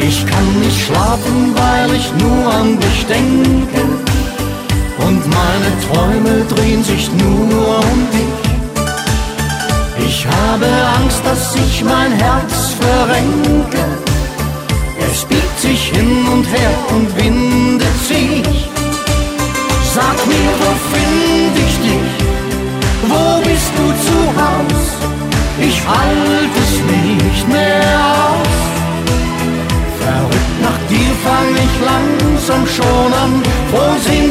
Ich kann nicht schlafen, weil ich nur an dich denke. Und meine Träume drehen sich nur um dich. Ich habe Angst, dass ich mein Herz verrenke. Es biegt sich hin und her und windet sich. Sag mir, wo find ich dich? Wo bist du zu Haus? Ich halte es nicht mehr aus. Verrückt nach dir fang ich langsam schon an. Wo sind